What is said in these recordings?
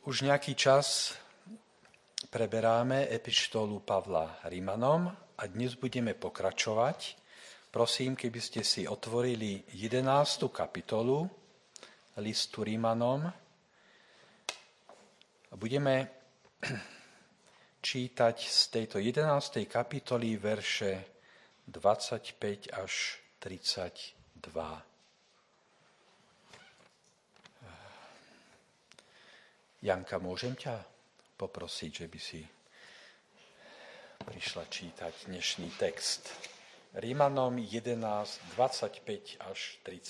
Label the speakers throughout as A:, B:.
A: Už nejaký čas preberáme epištolu Pavla Rimanom a dnes budeme pokračovať. Prosím, keby ste si otvorili 11. kapitolu listu Rimanom. Budeme čítať z tejto 11. kapitoly verše 25 až 32. Janka, môžem ťa poprosiť, že by si prišla čítať dnešný text. Rimanom 11, 25 až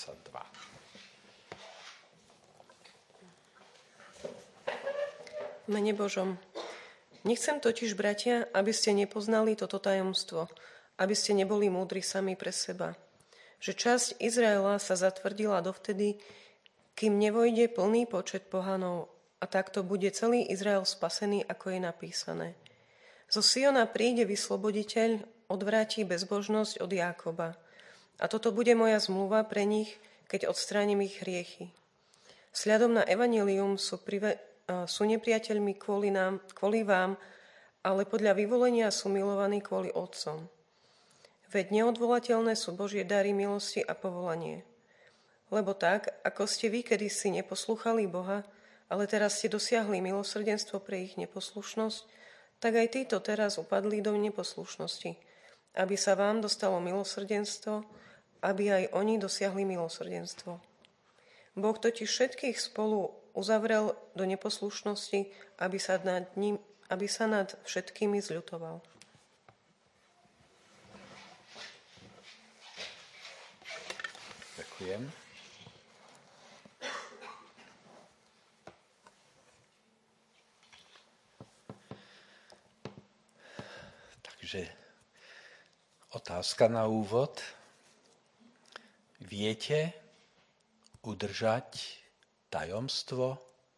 A: 32.
B: V mene Božom. Nechcem totiž, bratia, aby ste nepoznali toto tajomstvo, aby ste neboli múdri sami pre seba. Že časť Izraela sa zatvrdila dovtedy, kým nevojde plný počet pohanov, a takto bude celý Izrael spasený, ako je napísané. Zo Siona príde vysloboditeľ, odvráti bezbožnosť od Jákoba. A toto bude moja zmluva pre nich, keď odstránim ich hriechy. Sľadom na evanjelium sú nepriateľmi kvôli vám, ale podľa vyvolenia sú milovaní kvôli otcom. Veď neodvolateľné sú Božie dary milosti a povolanie. Lebo tak, ako ste vy kedysi neposlúchali Boha, ale teraz ste dosiahli milosrdenstvo pre ich neposlušnosť, tak aj títo teraz upadli do neposlušnosti, aby sa vám dostalo milosrdenstvo, aby aj oni dosiahli milosrdenstvo. Boh totiž všetkých spolu uzavrel do neposlušnosti, aby sa nad všetkými zľutoval.
A: Ďakujem. Takže otázka na úvod. Viete udržať tajomstvo?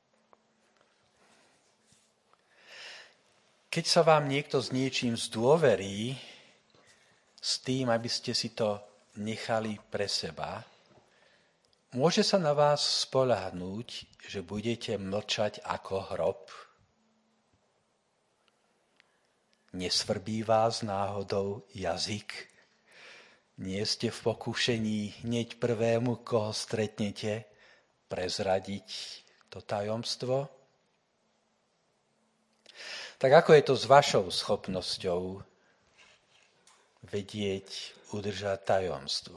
A: Keď sa vám niekto s niečím zdôverí, s tým, aby ste si to nechali pre seba, môže sa na vás spoľahnúť, že budete mlčať ako hrob? Nesvrbí vás náhodou jazyk? Nie ste v pokúšení hneď prvému, koho stretnete, prezradiť to tajomstvo? Tak ako je to s vašou schopnosťou vedieť, udržať tajomstvo?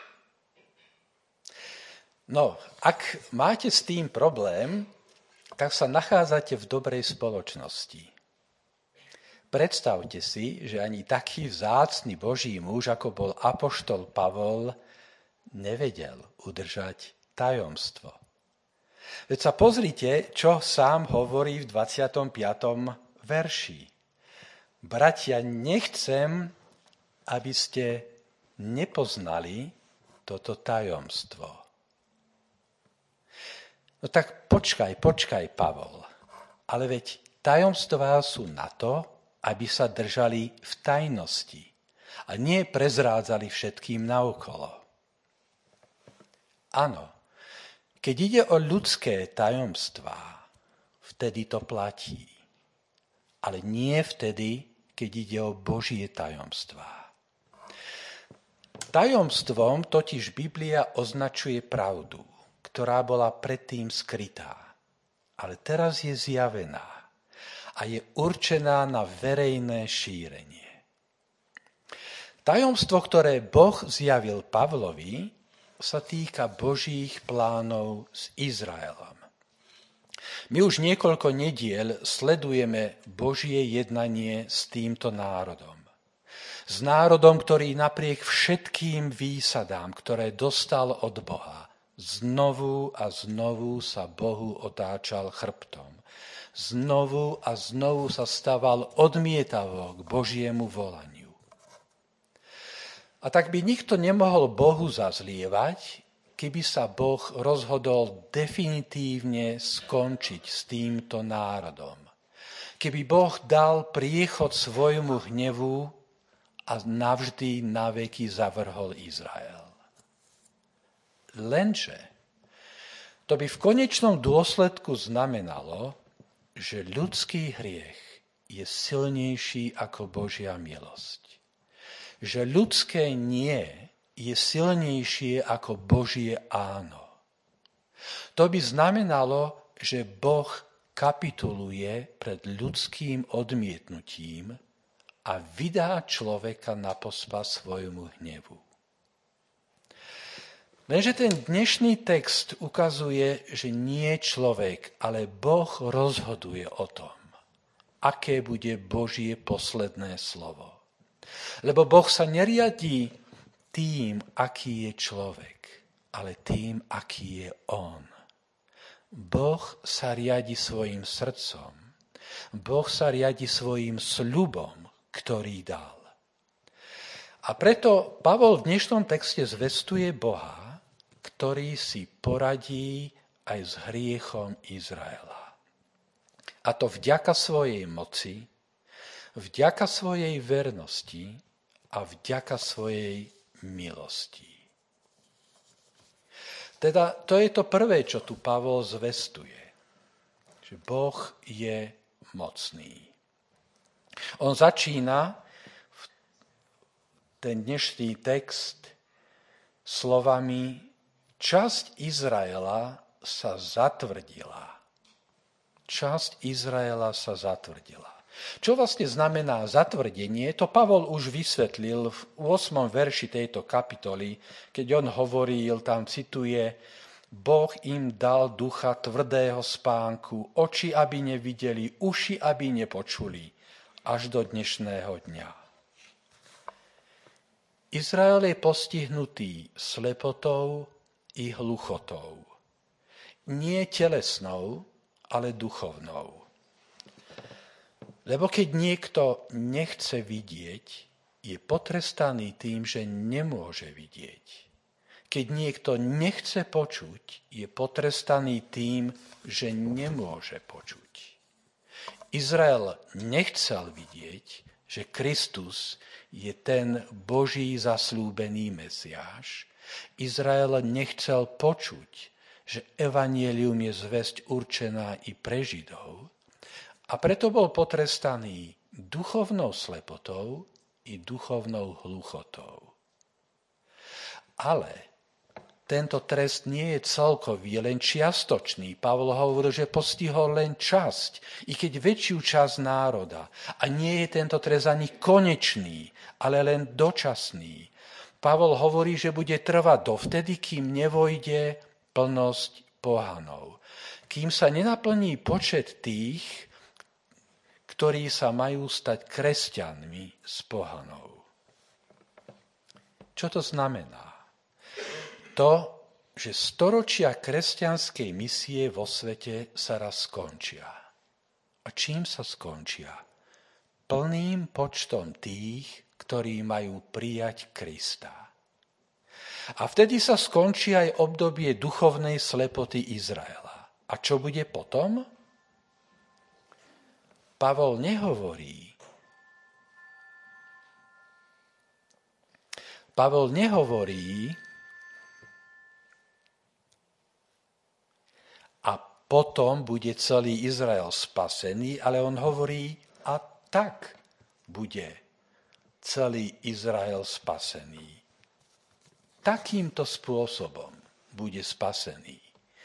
A: No, ak máte s tým problém, tak sa nachádzate v dobrej spoločnosti. Predstavte si, že ani taký vzácny Boží muž, ako bol apoštol Pavol, nevedel udržať tajomstvo. Veď sa pozrite, čo sám hovorí v 25. verši. Bratia, nechcem, aby ste nepoznali toto tajomstvo. No tak počkaj, Pavol. Ale veď tajomstvá sú na to, aby sa držali v tajnosti a nie prezrádzali všetkým naokolo. Áno, keď ide o ľudské tajomstvá, vtedy to platí. Ale nie vtedy, keď ide o Božie tajomstvá. Tajomstvom totiž Biblia označuje pravdu, ktorá bola predtým skrytá, ale teraz je zjavená a je určená na verejné šírenie. Tajomstvo, ktoré Boh zjavil Pavlovi, sa týka Božích plánov s Izraelom. My už niekoľko nediel sledujeme Božie jednanie s týmto národom. S národom, ktorý napriek všetkým výsadám, ktoré dostal od Boha, znovu a znovu sa Bohu otáčal chrbtom. Znovu a znovu sa stával odmietavo k Božiemu volaniu. A tak by nikto nemohol Bohu zazlievať, keby sa Boh rozhodol definitívne skončiť s týmto národom. Keby Boh dal priechod svojmu hnevu a navždy naveky zavrhol Izrael. Lenže to by v konečnom dôsledku znamenalo, že ľudský hriech je silnejší ako Božia milosť. Že ľudské nie je silnejšie ako Božie áno. To by znamenalo, že Boh kapituluje pred ľudským odmietnutím a vydá človeka na pospas svojmu hnevu. Lenže ten dnešný text ukazuje, že nie človek, ale Boh rozhoduje o tom, aké bude Božie posledné slovo. Lebo Boh sa neriadí tým, aký je človek, ale tým, aký je on. Boh sa riadi svojim srdcom. Boh sa riadi svojim sľubom, ktorý dal. A preto Pavol v dnešnom texte zvestuje Boha, ktorý si poradí aj s hriechom Izraela. A to vďaka svojej moci, vďaka svojej vernosti a vďaka svojej milosti. Teda to je to prvé, čo tu Pavol zvestuje, že Boh je mocný. On začína ten dnešný text slovami: časť Izraela sa zatvrdila. Časť Izraela sa zatvrdila. Čo vlastne znamená zatvrdenie, to Pavol už vysvetlil v 8. verši tejto kapitoly, keď on hovoril, tam cituje: Boh im dal ducha tvrdého spánku, oči, aby nevideli, uši, aby nepočuli, až do dnešného dňa. Izrael je postihnutý slepotou i hluchotou. Nie telesnou, ale duchovnou. Lebo keď niekto nechce vidieť, je potrestaný tým, že nemôže vidieť. Keď niekto nechce počuť, je potrestaný tým, že nemôže počuť. Izrael nechcel vidieť, že Kristus je ten Boží zasľúbený Mesiáš. Izrael nechcel počuť, že evanjelium je zvesť určená i pre Židov, a preto bol potrestaný duchovnou slepotou i duchovnou hluchotou. Ale tento trest nie je celkový, je len čiastočný. Pavol hovoril, že postihol len časť, i keď väčšiu časť národa. A nie je tento trest ani konečný, ale len dočasný. Pavol hovorí, že bude trvať dovtedy, kým nevojde plnosť pohanov. Kým sa nenaplní počet tých, ktorí sa majú stať kresťanmi z pohanov. Čo to znamená? To, že storočia kresťanskej misie vo svete sa raz skončia. A čím sa skončia? Plným počtom tých, ktorí majú prijať Krista. A vtedy sa skončí aj obdobie duchovnej slepoty Izraela. A čo bude potom? Pavol nehovorí, a potom bude celý Izrael spasený, ale on hovorí, a tak bude celý Izrael spasený. Takýmto spôsobom bude spasený.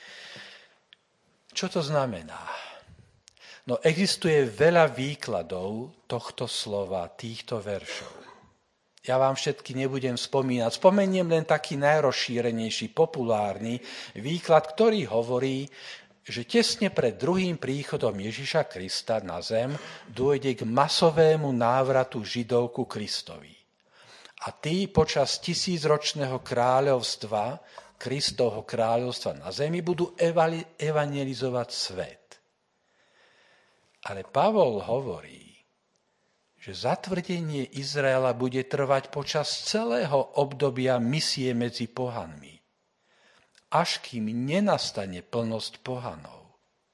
A: Čo to znamená? No existuje veľa výkladov tohto slova, týchto veršov. Ja vám všetky nebudem spomínať. Spomeniem len taký najrozšírenejší, populárny výklad, ktorý hovorí, že tesne pred druhým príchodom Ježiša Krista na zem dôjde k masovému návratu Židov ku Kristovi. A tí počas 1000-ročného kráľovstva, Kristovho kráľovstva na zemi, budú evangelizovať svet. Ale Pavol hovorí, že zatvrdenie Izraela bude trvať počas celého obdobia misie medzi pohanmi, až kým nenastane plnosť pohanov.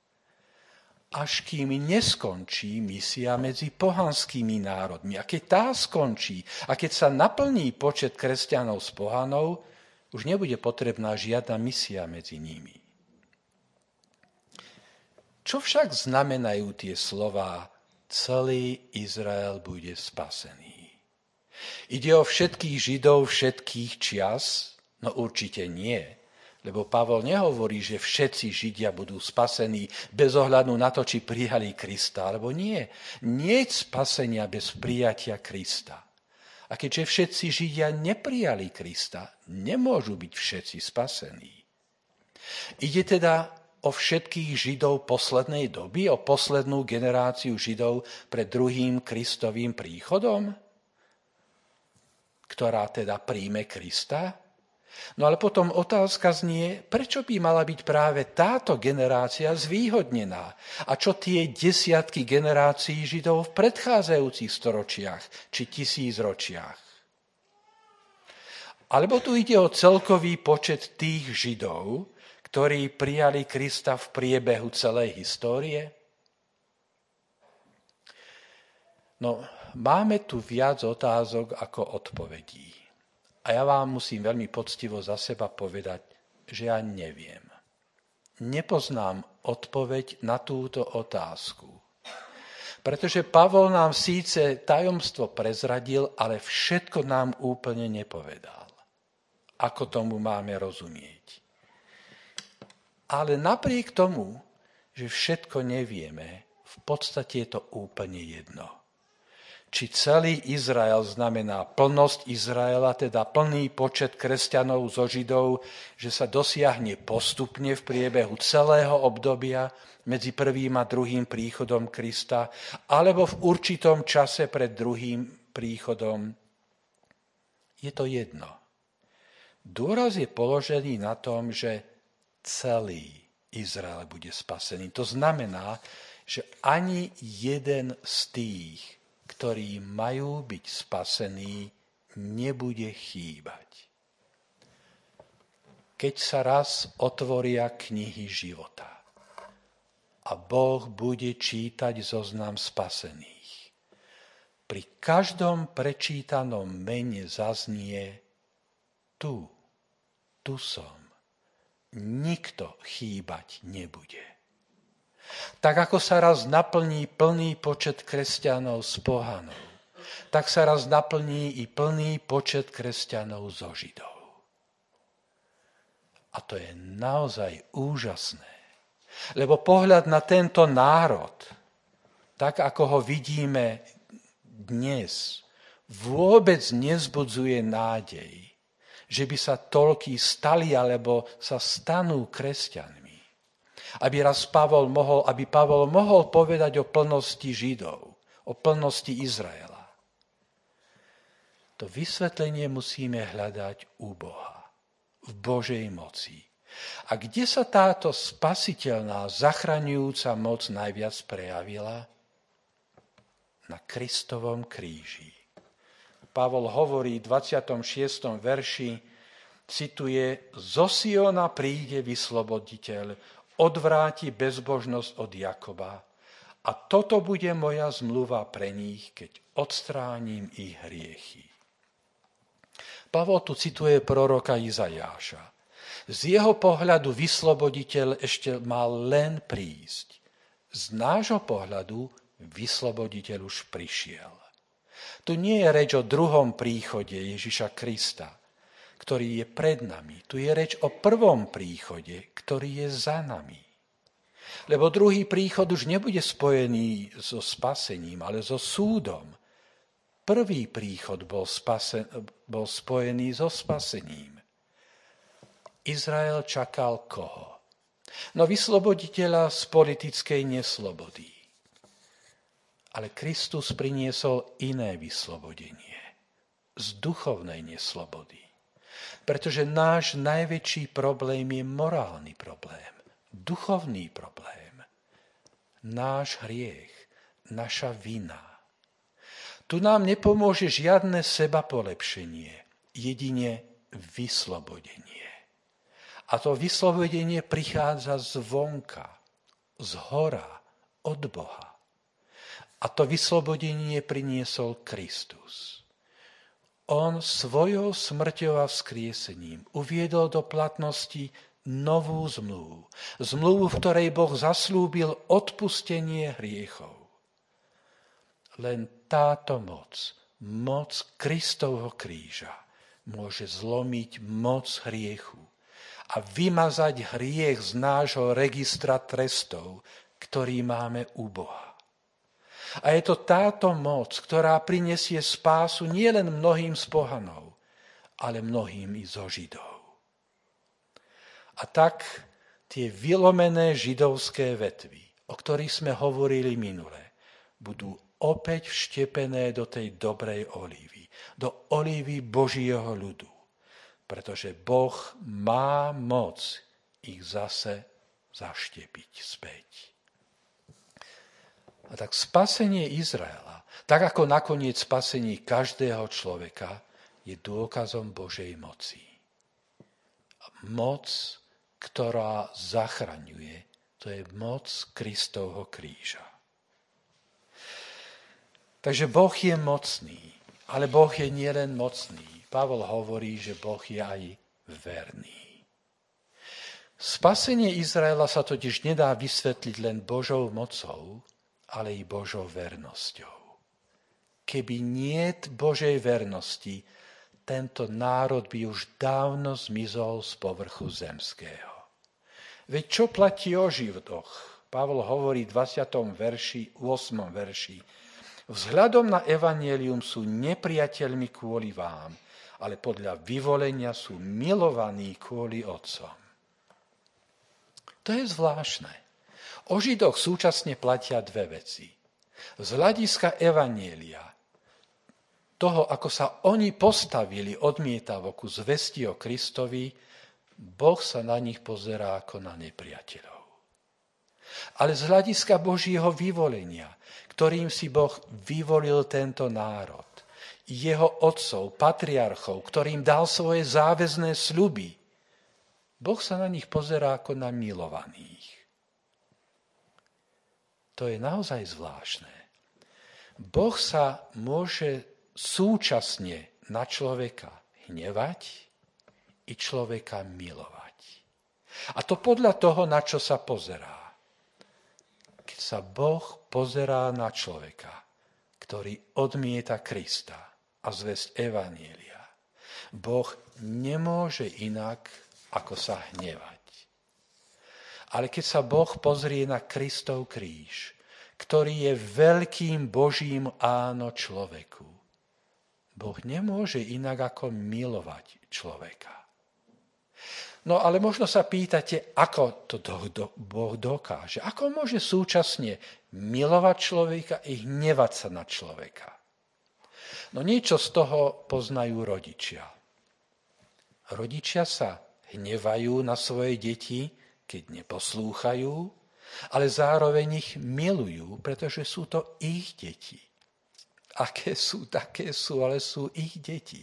A: Až kým neskončí misia medzi pohanskými národmi. A keď tá skončí, a keď sa naplní počet kresťanov z pohanov, už nebude potrebná žiadna misia medzi nimi. Čo však znamenajú tie slová celý Izrael bude spasený? Ide o všetkých Židov všetkých čias? No určite nie. Lebo Pavol nehovorí, že všetci Židia budú spasení bez ohľadu na to, či prijali Krista, alebo nie. Nie je spasenia bez prijatia Krista. A keďže všetci Židia neprijali Krista, nemôžu byť všetci spasení. Ide teda o všetkých Židov poslednej doby, o poslednú generáciu Židov pred druhým Kristovým príchodom, ktorá teda príjme Krista? No ale potom otázka znie, prečo by mala byť práve táto generácia zvýhodnená? A čo tie desiatky generácií Židov v predchádzajúcich storočiach či tisícročiach? Alebo tu ide o celkový počet tých Židov, ktorí prijali Krista v priebehu celej histórie? No, máme tu viac otázok ako odpovedí. A ja vám musím veľmi poctivo za seba povedať, že ja neviem. Nepoznám odpoveď na túto otázku. Pretože Pavol nám síce tajomstvo prezradil, ale všetko nám úplne nepovedal. Ako tomu máme rozumieť? Ale napriek tomu, že všetko nevieme, v podstate je to úplne jedno. Či celý Izrael znamená plnosť Izraela, teda plný počet kresťanov zo Židov, že sa dosiahne postupne v priebehu celého obdobia medzi prvým a druhým príchodom Krista, alebo v určitom čase pred druhým príchodom, je to jedno. Dôraz je položený na tom, že celý Izrael bude spasený. To znamená, že ani jeden z tých, ktorí majú byť spasení, nebude chýbať. Keď sa raz otvoria knihy života a Boh bude čítať zoznam spasených, pri každom prečítanom mene zaznie tu som. Nikto chýbať nebude. Tak ako sa raz naplní plný počet kresťanov z pohanov, tak sa raz naplní i plný počet kresťanov zo Židov. A to je naozaj úžasné, lebo pohľad na tento národ, tak ako ho vidíme dnes, vôbec nezbudzuje nádej, že by sa toľkí stali alebo sa stanú kresťanmi. Aby Pavol mohol povedať o plnosti Židov, o plnosti Izraela. To vysvetlenie musíme hľadať u Boha, v Božej moci. A kde sa táto spasiteľná, zachraňujúca moc najviac prejavila? Na Kristovom kríži. Pavol hovorí v 26. verši, cituje, zo Siona príde vysloboditeľ, odvráti bezbožnosť od Jakoba a toto bude moja zmluva pre nich, keď odstránim ich hriechy. Pavol tu cituje proroka Izajáša. Z jeho pohľadu vysloboditeľ ešte mal len prísť. Z nášho pohľadu vysloboditeľ už prišiel. Tu nie je reč o druhom príchode Ježiša Krista, ktorý je pred nami. Tu je reč o prvom príchode, ktorý je za nami. Lebo druhý príchod už nebude spojený so spasením, ale so súdom. Prvý príchod bol spojený so spasením. Izrael čakal koho? No vysloboditeľa z politickej neslobody. Ale Kristus priniesol iné vyslobodenie. Z duchovnej neslobody. Pretože náš najväčší problém je morálny problém. Duchovný problém. Náš hriech. Naša vina. Tu nám nepomôže žiadne sebapolepšenie. Jedine vyslobodenie. A to vyslobodenie prichádza zvonka. Z hora. Od Boha. A to vyslobodenie priniesol Kristus. On svojou smrťou a vzkriesením uviedol do platnosti novú zmluvu. Zmluvu, v ktorej Boh zaslúbil odpustenie hriechov. Len táto moc Kristovho kríža, môže zlomiť moc hriechu a vymazať hriech z nášho registra trestov, ktorý máme u Boha. A je to táto moc, ktorá prinesie spásu nielen mnohým z pohanov, ale mnohým i zo Židov. A tak tie vylomené židovské vetvy, o ktorých sme hovorili minule, budú opäť vštepené do tej dobrej olívy, do olívy Božieho ľudu, pretože Boh má moc ich zase zaštepiť späť. A tak spasenie Izraela, tak ako nakoniec spasenie každého človeka, je dôkazom Božej moci. Moc, ktorá zachraňuje, to je moc Kristovho kríža. Takže Boh je mocný, ale Boh je nielen mocný. Pavol hovorí, že Boh je aj verný. Spasenie Izraela sa totiž nedá vysvetliť len Božou mocou, ale i Božou vernosťou. Keby niet Božej vernosti, tento národ by už dávno zmizol z povrchu zemského. Veď čo platí o Židoch? Pavol hovorí v 8. verši. Vzhľadom na evanjelium sú nepriateľmi kvôli vám, ale podľa vyvolenia sú milovaní kvôli otcom. To je zvláštne. O Židoch súčasne platia dve veci. Z hľadiska evanjelia, toho, ako sa oni postavili odmietavo ku zvesti o Kristovi, Boh sa na nich pozerá ako na nepriateľov. Ale z hľadiska Božieho vyvolenia, ktorým si Boh vyvolil tento národ, jeho otcov, patriarchov, ktorým dal svoje záväzné sľuby, Boh sa na nich pozerá ako na milovaných. To je naozaj zvláštne. Boh sa môže súčasne na človeka hnevať i človeka milovať. A to podľa toho, na čo sa pozerá. Keď sa Boh pozerá na človeka, ktorý odmieta Krista a zvesť evanjelia, Boh nemôže inak, ako sa hnevať. Ale keď sa Boh pozrie na Kristov kríž, ktorý je veľkým Božím áno človeku, Boh nemôže inak ako milovať človeka. No ale možno sa pýtate, ako to Boh dokáže. Ako môže súčasne milovať človeka i hnevať sa na človeka? No niečo z toho poznajú rodičia. Rodičia sa hnevajú na svoje deti, keď neposlúchajú, ale zároveň ich milujú, pretože sú to ich deti. Aké sú, také sú, ale sú ich deti.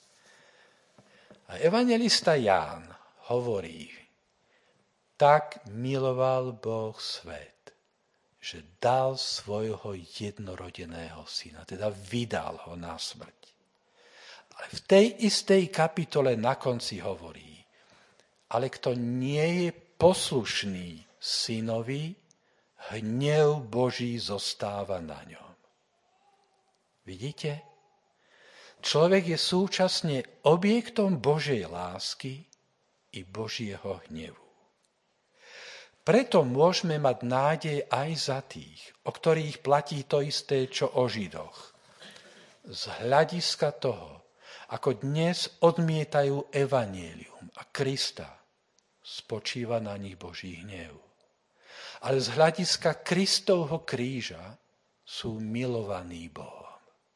A: A evanjelista Ján hovorí, tak miloval Boh svet, že dal svojho jednorodeného syna, teda vydal ho na smrť. Ale v tej istej kapitole na konci hovorí, ale kto nie je poslušný synovi, hnev Boží zostáva na ňom. Vidíte? Človek je súčasne objektom Božej lásky i Božieho hnevu. Preto môžeme mať nádej aj za tých, o ktorých platí to isté, čo o Židoch. Z hľadiska toho, ako dnes odmietajú evanjelium a Krista, spočíva na nich Boží hnev. Ale z hľadiska Kristovho kríža sú milovaní Bohom.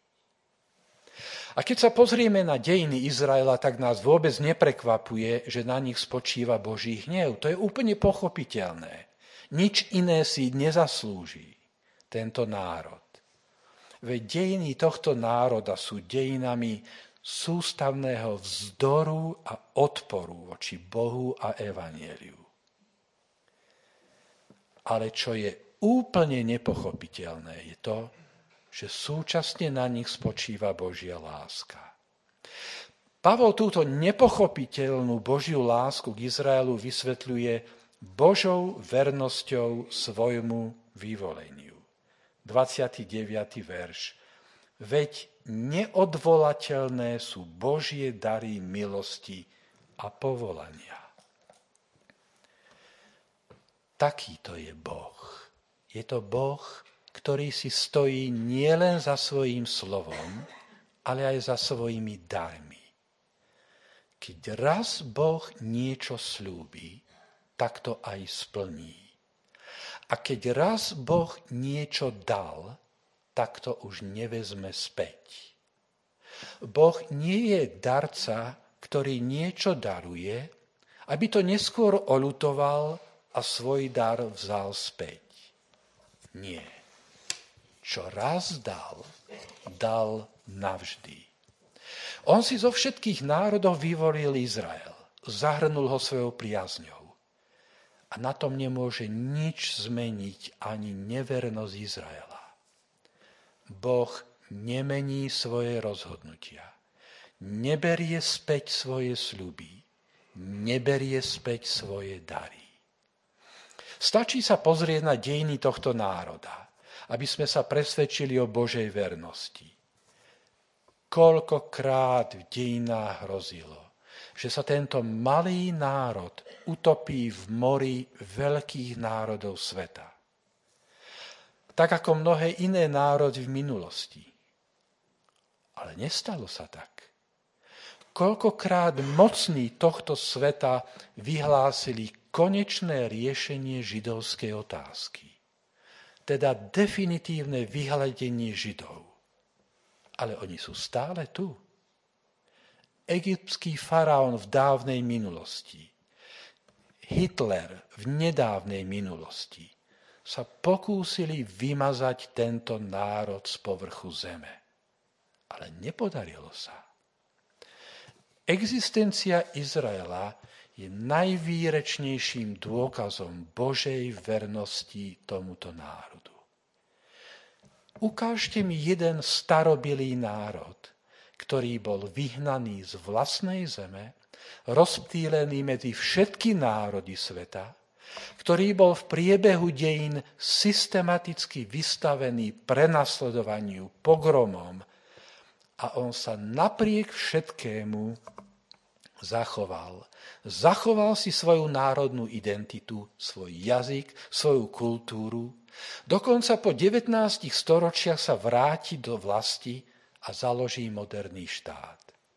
A: A keď sa pozrieme na dejiny Izraela, tak nás vôbec neprekvapuje, že na nich spočíva Boží hnev. To je úplne pochopiteľné. Nič iné si nezaslúži tento národ. Veď dejiny tohto národa sú dejinami sústavného vzdoru a odporu voči Bohu a evanjeliu. Ale čo je úplne nepochopiteľné, je to, že súčasne na nich spočíva Božia láska. Pavol túto nepochopiteľnú Božiu lásku k Izraelu vysvetľuje Božou vernosťou svojmu vyvoleniu. 29. verš. Veď neodvolateľné sú Božie dary milosti a povolania. Takýto je Boh. Je to Boh, ktorý si stojí nielen za svojím slovom, ale aj za svojimi darmi. Keď raz Boh niečo sľúbi, tak to aj splní. A keď raz Boh niečo dal, tak to už nevezme späť. Boh nie je darca, ktorý niečo daruje, aby to neskôr oľutoval a svoj dar vzal späť. Nie. Čo raz dal, dal navždy. On si zo všetkých národov vyvolil Izrael, zahrnul ho svojou priazňou. A na tom nemôže nič zmeniť ani nevernosť Izraela. Boh nemení svoje rozhodnutia, neberie späť svoje sľuby, neberie späť svoje dary. Stačí sa pozrieť na dejiny tohto národa, aby sme sa presvedčili o Božej vernosti. Koľkokrát v dejinách hrozilo, že sa tento malý národ utopí v mori veľkých národov sveta. Tak ako mnohé iné národy v minulosti. Ale nestalo sa tak. Koľkokrát mocní tohto sveta vyhlásili konečné riešenie židovskej otázky. Teda definitívne vyhľadenie Židov. Ale oni sú stále tu. Egyptský faraón v dávnej minulosti, Hitler v nedávnej minulosti sa pokúsili vymazať tento národ z povrchu zeme. Ale nepodarilo sa. Existencia Izraela je najvýrečnejším dôkazom Božej vernosti tomuto národu. Ukážte mi jeden starobilý národ, ktorý bol vyhnaný z vlastnej zeme, rozptýlený medzi všetky národy sveta, ktorý bol v priebehu dejín systematicky vystavený prenasledovaniu, pogromom a on sa napriek všetkému zachoval. Zachoval si svoju národnú identitu, svoj jazyk, svoju kultúru. Dokonca po 19 storočiach sa vráti do vlasti a založí moderný štát.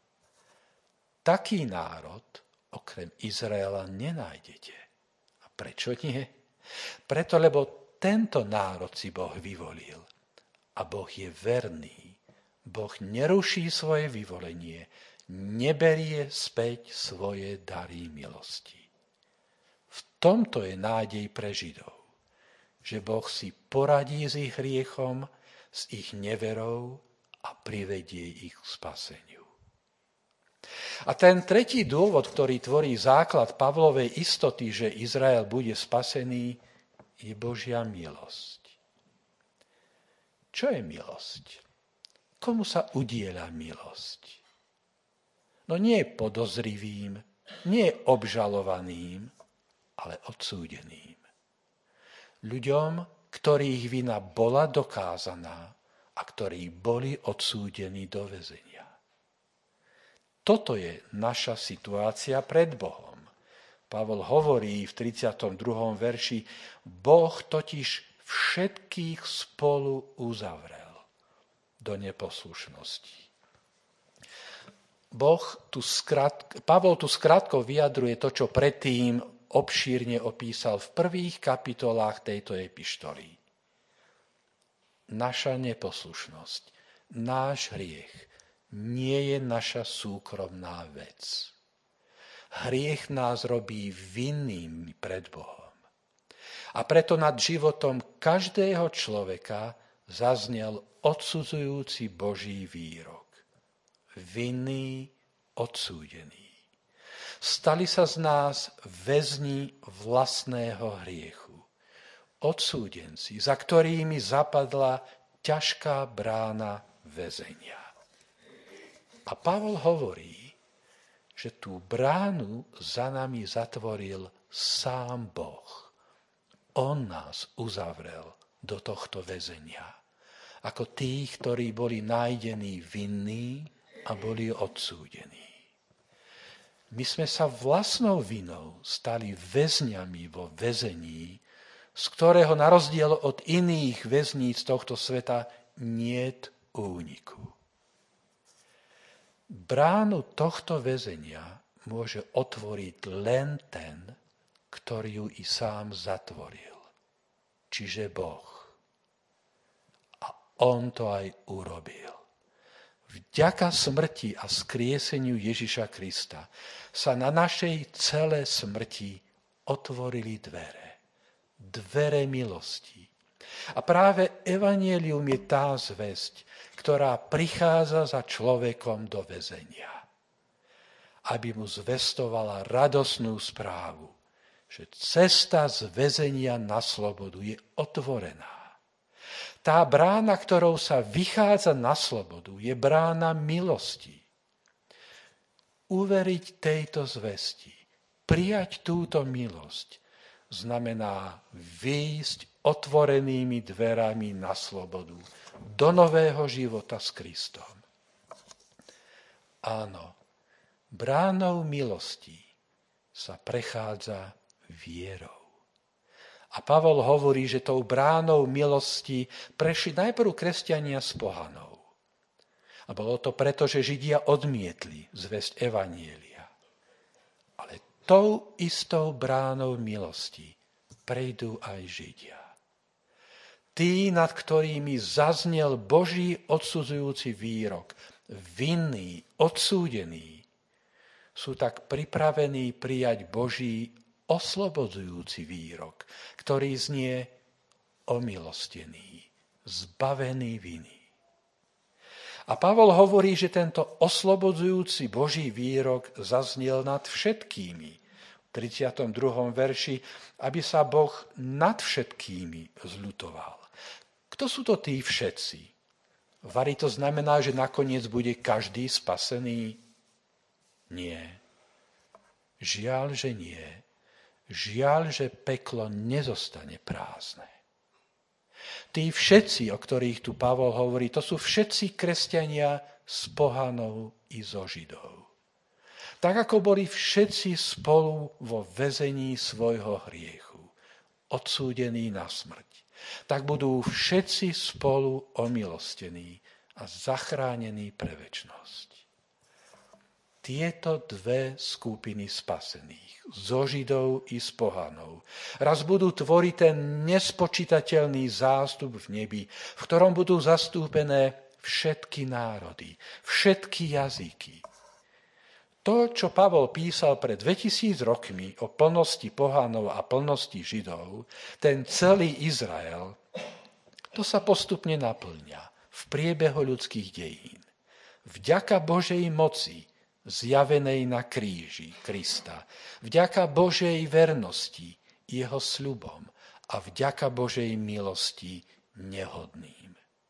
A: Taký národ okrem Izraela nenájdete. A prečo nie? Preto, lebo tento národ si Boh vyvolil. A Boh je verný. Boh neruší svoje vyvolenie, neberie späť svoje dary milosti. V tomto je nádej pre Židov, že Boh si poradí s ich hriechom, s ich neverou a privedie ich k spaseniu. A ten tretí dôvod, ktorý tvorí základ Pavlovej istoty, že Izrael bude spasený, je Božia milosť. Čo je milosť? Komu sa udieľa milosť? No nie podozrivým, nie obžalovaným, ale odsúdeným. Ľuďom, ktorých vina bola dokázaná a ktorí boli odsúdení do väzenia. Toto je naša situácia pred Bohom. Pavol hovorí v 32. verši, Boh totiž všetkých spolu uzavrel do neposlušnosti. Pavol tu skrátko vyjadruje to, čo predtým obšírne opísal v prvých kapitolách tejto epištoly. Naša neposlušnosť, náš hriech nie je naša súkromná vec. Hriech nás robí vinným pred Bohom. A preto nad životom každého človeka zaznel odsudzujúci Boží výrok. Vinný, odsúdený. Stali sa z nás väzni vlastného hriechu. Odsúdenci, za ktorými zapadla ťažká brána väzenia. A Pavol hovorí, že tú bránu za nami zatvoril sám Boh. On nás uzavrel do tohto väzenia. Ako tých, ktorí boli nájdení vinní a boli odsúdení. My sme sa vlastnou vinou stali väzňami vo väzení, z ktorého na rozdiel od iných väzníc tohto sveta niet úniku. Bránu tohto väzenia môže otvoriť len ten, ktorý ju i sám zatvoril, čiže Boh. A on to aj urobil. Vďaka smrti a skrieseniu Ježiša Krista sa na našej celé smrti otvorili dvere. Dvere milosti. A práve evanjelium je tá zvesť, ktorá prichádza za človekom do väzenia. Aby mu zvestovala radosnú správu, že cesta z väzenia na slobodu je otvorená. Tá brána, ktorou sa vychádza na slobodu, je brána milosti. Uveriť tejto zvesti, prijať túto milosť, znamená výjsť otvorenými dverami na slobodu do nového života s Kristom. Áno, bránou milosti sa prechádza vierou. A Pavol hovorí, že tou bránou milosti prešli najprv kresťania s pohanou. A bolo to preto, že Židia odmietli zvesť evanjelia. Ale tou istou bránou milosti prejdú aj Židia. Tí, nad ktorými zaznel Boží odsudzujúci výrok, vinní, odsúdení, sú tak pripravení prijať Boží oslobodzujúci výrok, ktorý znie omilostený, zbavený viny. A Pavol hovorí, že tento oslobodzujúci Boží výrok zaznel nad všetkými. V 32. verši, aby sa Boh nad všetkými zľutoval. Kto sú to tí všetci? Vari to znamená, že nakoniec bude každý spasený? Nie. Žiaľ, že nie. Žiaľ, že peklo nezostane prázdne. Tí všetci, o ktorých tu Pavol hovorí, to sú všetci kresťania s pohanou i so Židov. Tak ako boli všetci spolu vo väzení svojho hriechu, odsúdení na smrť, tak budú všetci spolu omilostení a zachránení pre večnosť. Tieto dve skupiny spasených, zo Židov i z pohanov, raz budú tvoriť ten nespočítateľný zástup v nebi, v ktorom budú zastúpené všetky národy, všetky jazyky. To, čo Pavol písal pred 2000 rokmi o plnosti pohanov a plnosti Židov, ten celý Izrael, to sa postupne naplňa v priebehu ľudských dejín. Vďaka Božej moci, zjavenej na kríži Krista, vďaka Božej vernosti jeho sľubom a vďaka Božej milosti nehodným.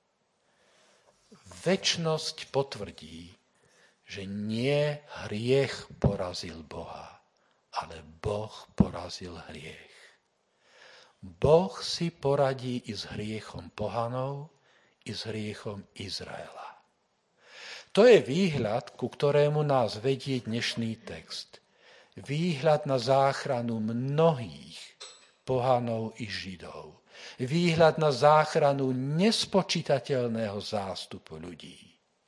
A: Večnosť potvrdí, že nie hriech porazil Boha, ale Boh porazil hriech. Boh si poradí i s hriechom pohanov, i s hriechom Izraela. To je výhľad, ku ktorému nás vedie dnešný text. Výhľad na záchranu mnohých pohanov i Židov. Výhľad na záchranu nespočítateľného zástupu ľudí.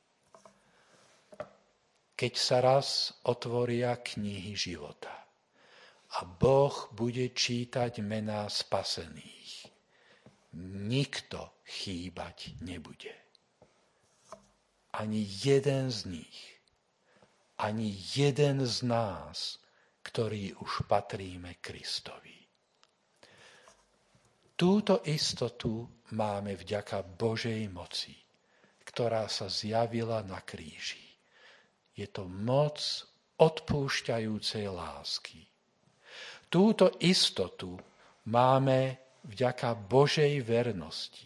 A: Keď sa raz otvoria knihy života a Boh bude čítať mená spasených, nikto chýbať nebude. Ani jeden z nich, ani jeden z nás, ktorí už patríme Kristovi. Túto istotu máme vďaka Božej moci, ktorá sa zjavila na kríži. Je to moc odpúšťajúcej lásky. Túto istotu máme vďaka Božej vernosti,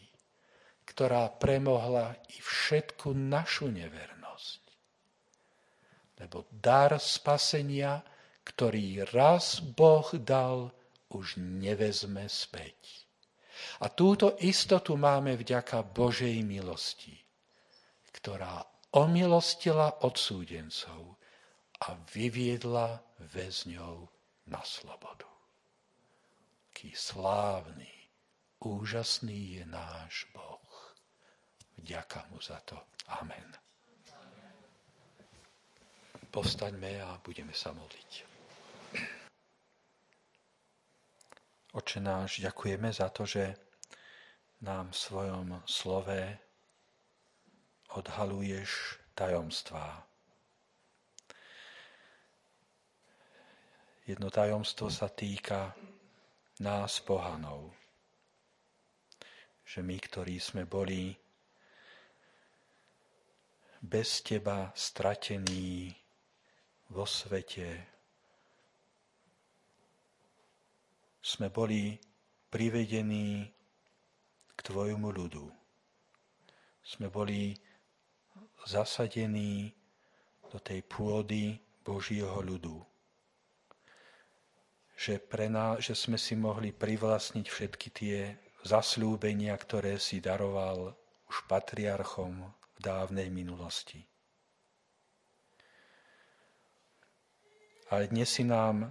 A: ktorá premohla i všetku našu nevernosť. lebo dar spasenia, ktorý raz Boh dal, už nevezme späť. A túto istotu máme vďaka Božej milosti, ktorá omilostila odsúdencov a vyviedla väzňov na slobodu. Aký slávny, úžasný je náš Boh. Vďaka mu za to. Amen. Povstaňme a budeme sa modliť. Oče náš, ďakujeme za to, že nám v svojom slove odhaluješ tajomstvá. Jedno tajomstvo sa týka nás, pohanov. Že my, ktorí sme boli bez teba stratení vo svete, sme boli privedení k tvojmu ľudu. Sme boli zasadení do tej pôdy Božieho ľudu. Že sme si mohli privlastniť všetky tie zasľúbenia, ktoré si daroval už patriarchom v dávnej minulosti. Ale dnes si nám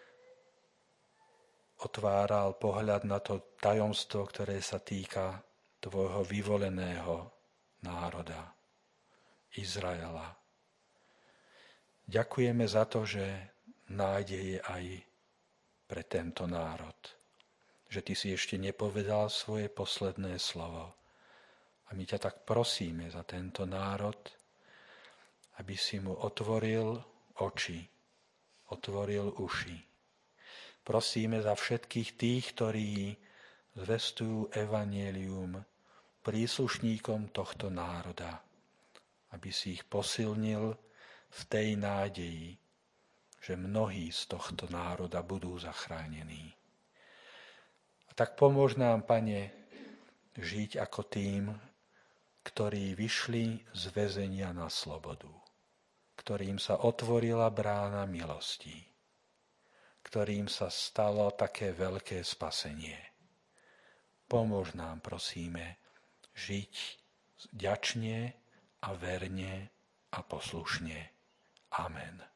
A: otváral pohľad na to tajomstvo, ktoré sa týka tvojho vyvoleného národa, Izraela. Ďakujeme za to, že nádej je aj pre tento národ. Že ty si ešte nepovedal svoje posledné slovo. A my ťa tak prosíme za tento národ, aby si mu otvoril oči, otvoril uši. Prosíme za všetkých tých, ktorí zvestujú evanjelium príslušníkom tohto národa, aby si ich posilnil v tej nádeji, že mnohí z tohto národa budú zachránení. A tak pomôž nám, Pane, žiť ako tým, ktorí vyšli z väzenia na slobodu, ktorým sa otvorila brána milosti, ktorým sa stalo také veľké spasenie. Pomôž nám, prosíme, žiť vďačne a verne a poslušne. Amen.